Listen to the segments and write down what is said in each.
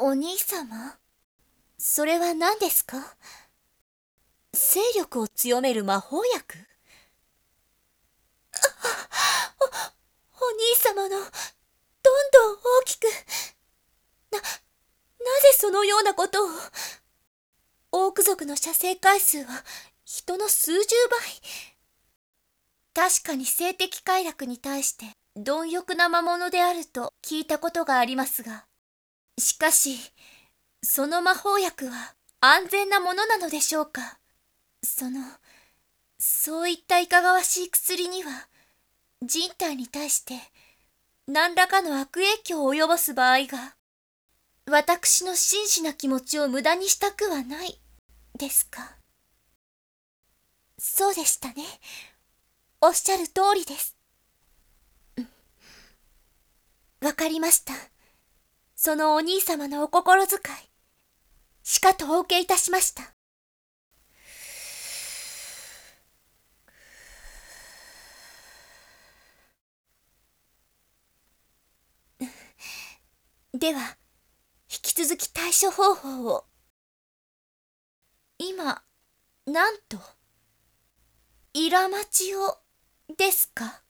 お兄様、それは何ですか？勢力を強める魔法薬？お兄様の、どんどん大きく、なぜそのようなことを。オーク族の射精回数は人の数十倍。確かに性的快楽に対して貪欲な魔物であると聞いたことがありますが、しかし、その魔法薬は安全なものなのでしょうか？そういったいかがわしい薬には、人体に対して何らかの悪影響を及ぼす場合が、私の真摯な気持ちを無駄にしたくはない、ですか？そうでしたね。おっしゃる通りです。わかりました。そのお兄様のお心遣い、しかとお受けいたしました。では、引き続き対処方法を。今、なんと、イラマチオですか？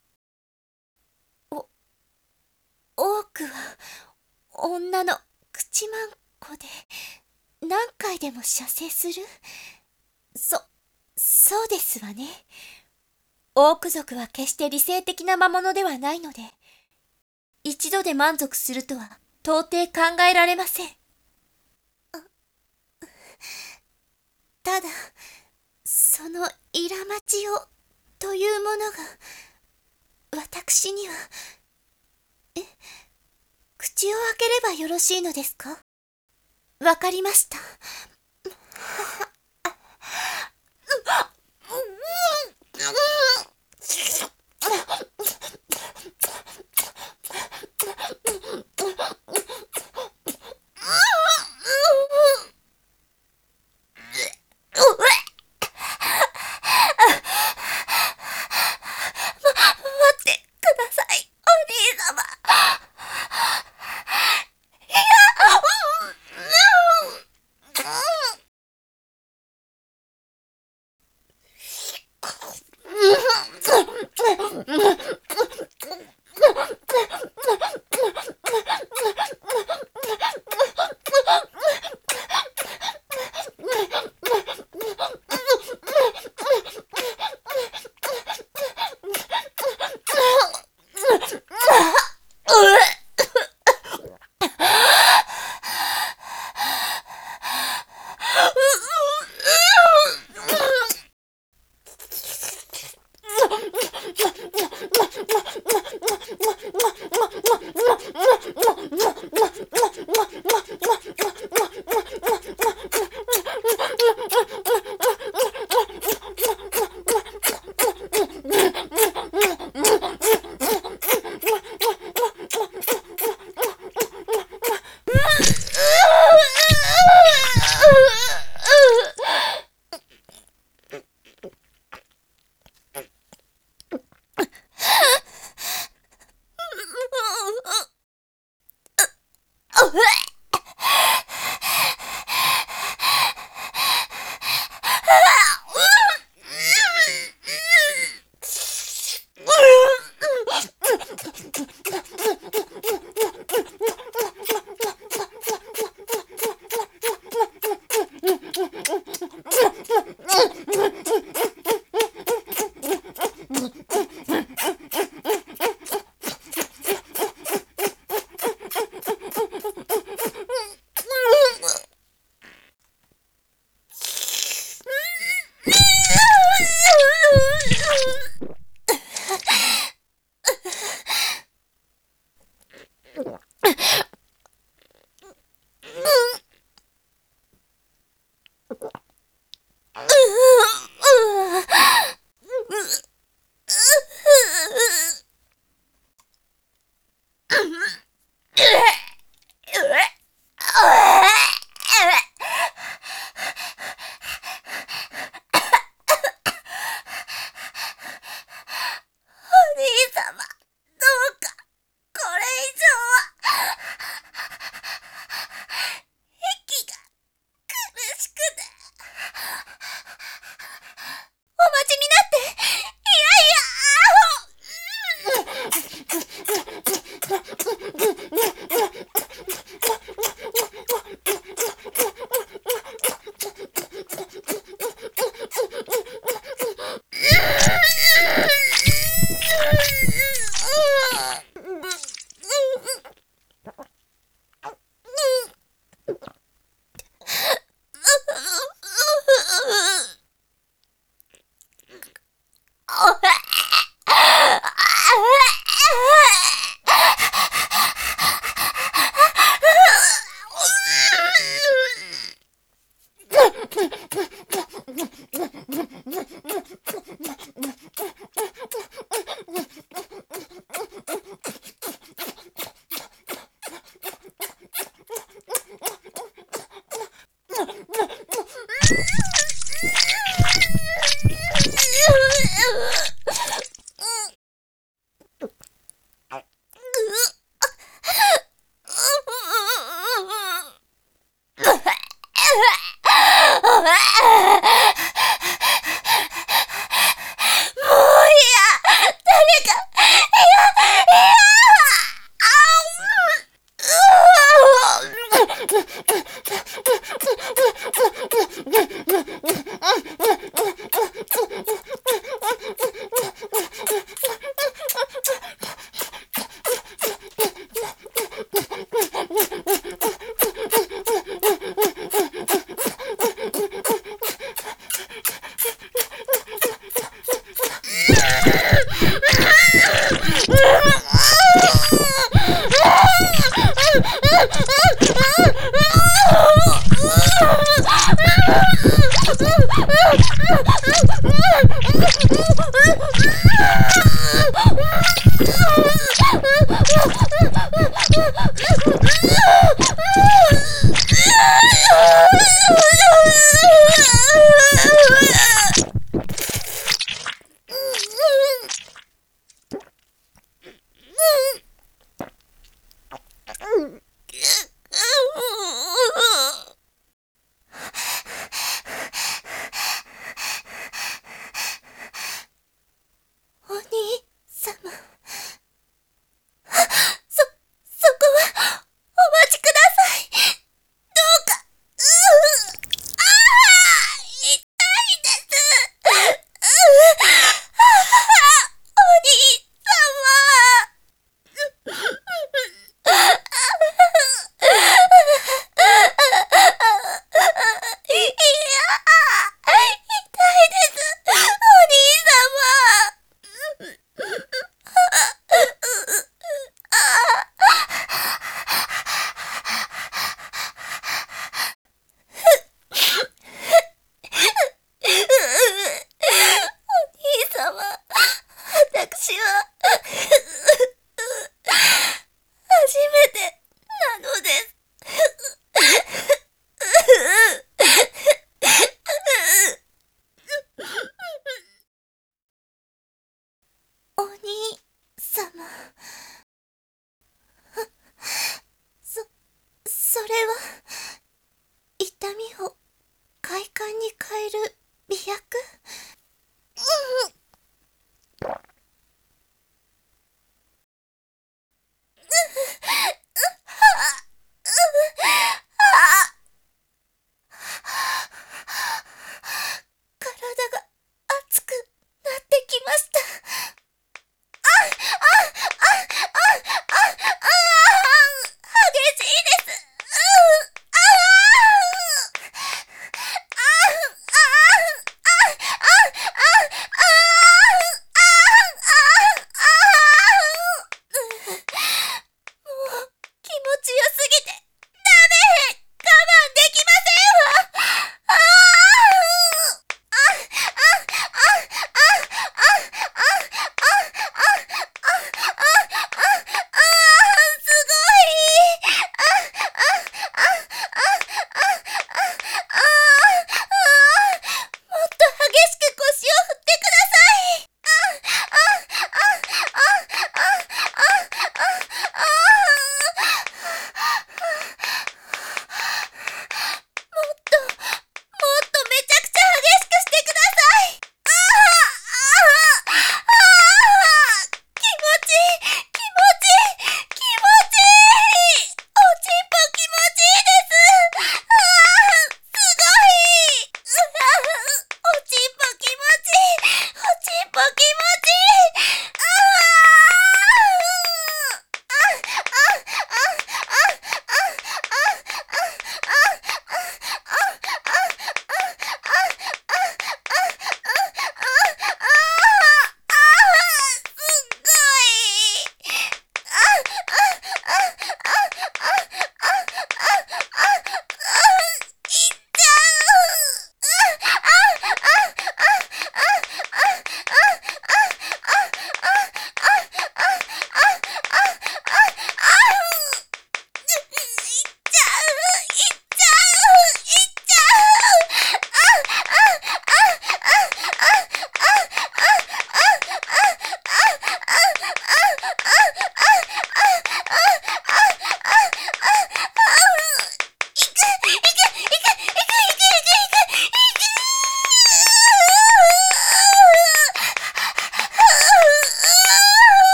多くは、女の口まんこで、何回でも射精する？そうですわね。オーク族は決して理性的な魔物ではないので、一度で満足するとは到底考えられません。ただ、そのイラマチオというものが、私には、口を開ければよろしいのですか？わかりました。待ってください、お兄様。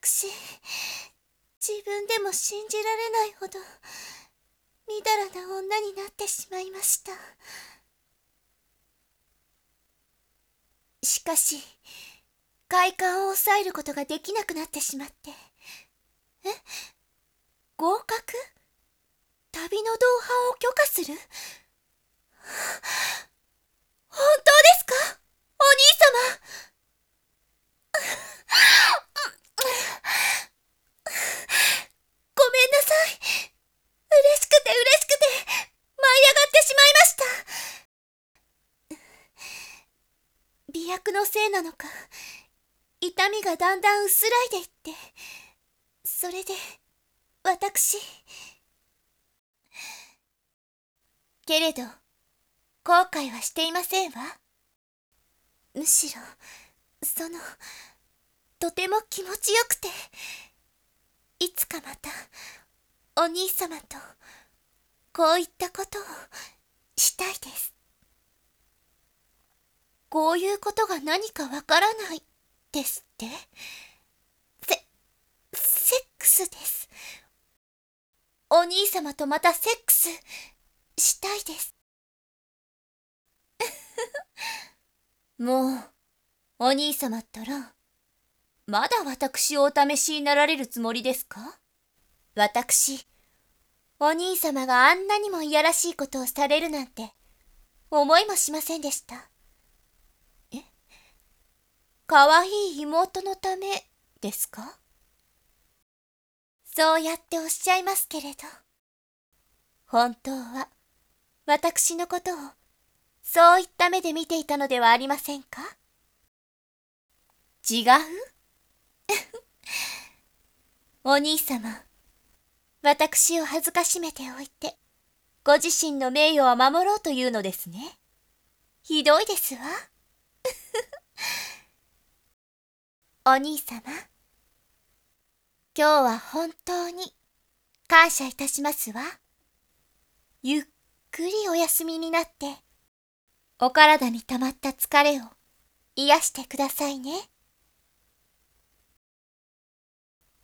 私、自分でも信じられないほど、みだらな女になってしまいました。しかし、快感を抑えることができなくなってしまって。合格？旅の同伴を許可する？本当ですか？お兄様。ごめんなさい。嬉しくて嬉しくて、舞い上がってしまいました。媚薬のせいなのか、痛みがだんだん薄らいでいって、それで、私。けれど、後悔はしていませんわ。むしろ、とても気持ちよくて、いつかまた、お兄様と、こういったことをしたいです。こういうことが何かわからないですって？セックスです。お兄様とまたセックスしたいです。もう、お兄様ったら、まだ私をお試しになられるつもりですか？私、お兄様があんなにもいやらしいことをされるなんて、思いもしませんでした。かわいい妹のためですか？そうやっておっしゃいますけれど、本当は私のことをそういった目で見ていたのではありませんか？違う？お兄様、私を恥ずかしめておいて、ご自身の名誉を守ろうというのですね。ひどいですわ。お兄様、今日は本当に感謝いたしますわ。ゆっくりお休みになって、お体にたまった疲れを癒してくださいね。